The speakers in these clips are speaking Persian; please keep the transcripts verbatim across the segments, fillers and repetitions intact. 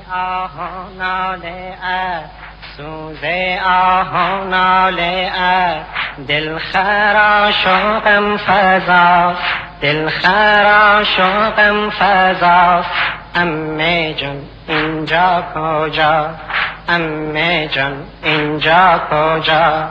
آه ناله است سوز آه ناله است دل خراش و غم فزاست دل خراش و غم فزاست عمه جان اینجا کجا عمه جان اینجا کجا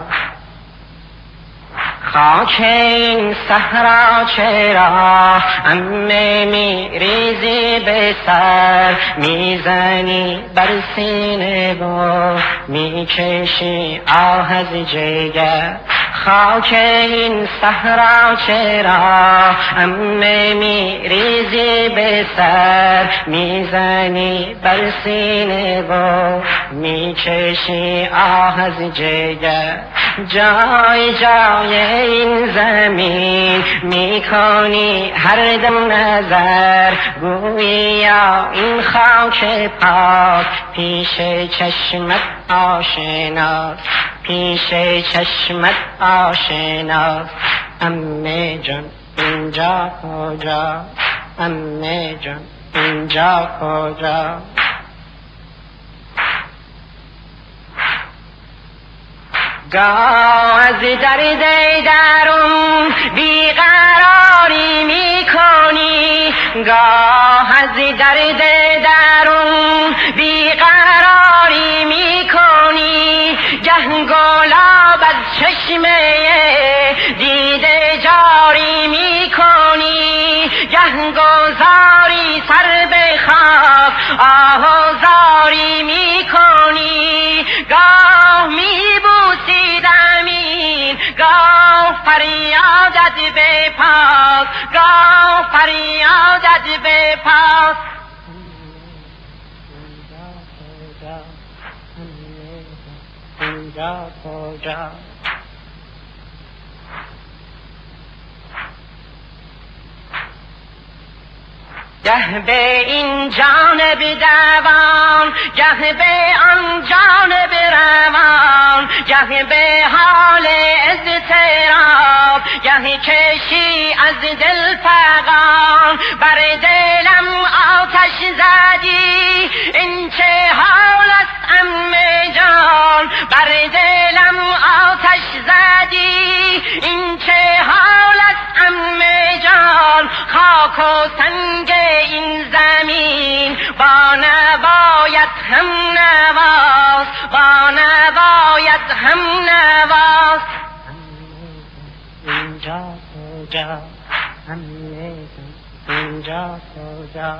خاک این صحرا چرا عمه میریزی به سر میزنی بر سینه و میکشی آه از جگر خاک این صحرا چرا عمه میریزی به سر میزنی بر سینه و میکشی آه از جگر جای جای این زمین میکنی هر دم نظر گویا این خاک پاک پیش چشمت آشناست پیش چشمت آشناست عمه جان اینجا کجا عمه جان اینجا کجا گاه از درد درون بیقراری میکنی گاه از درد درون بیقراری میکنی گه گلاب از چشمه دیده جاری میکنی گه گذاری سر به خاک آهوزاری میکنی گاه میبوسی گاه فریادت به پاس گاه فریادت به پاس اینجا کجا گه به این جانب دوان گه به آن جانب روان گه به حال اضطراب گه کشی از دل فغان بر دلم آتش زدی این چه حال است عمه جان بر دلم آتش زدی این چه حال است عمه جان خاک و سنگ این زمین با نباید هم نواز با نباید هم نواز اینجا کجا عمه اینجا کجا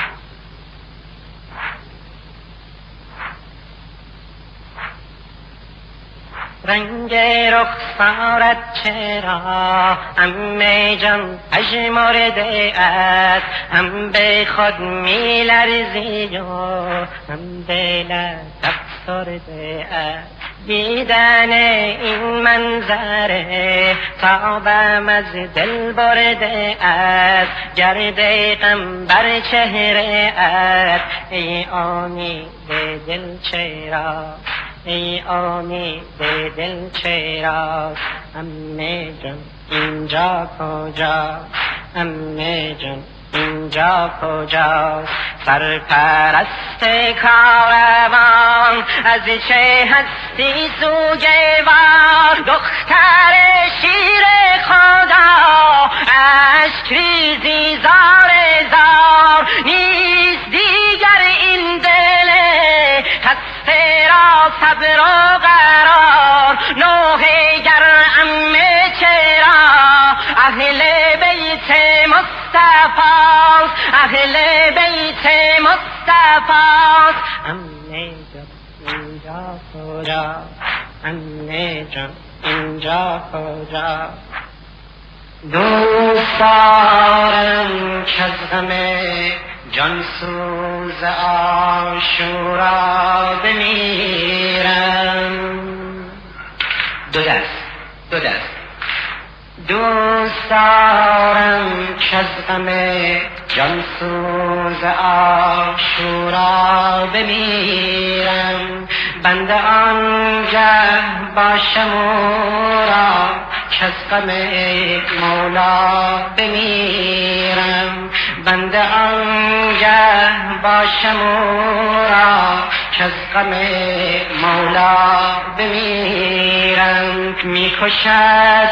رنگ رخسارت چرا عمه جان پژمرده است هم به خود می لرزی و هم دلت افسرده است دیدن این منظره تابم از دل برده است گرد غم بر چهره است ای امید دل چرا ای امید دل چراست عمه جان اینجا کجا عمه جان اینجا کجاست سرپرست کاروان از چه هستی سوگوار دختر شیر خدا اشک ریزی زار زار نیست دیگر این دل خسته را صبر و قرار نوح گر عمه چرا اهل بیت مصطفاست اهل بیت مصطفاست عمه جان اینجا کجا عمه جان اینجا کجا دوست دارم که از غم جانسوز عاشورا بمیرم دو دست دو دست دوست دارم که از غم جانسوز عاشورا بمیرم بنده آنگه باشم او را که از غم مولا بمیرم بنده آنگه باشم او را که از غم مولا بمیرم. میکشد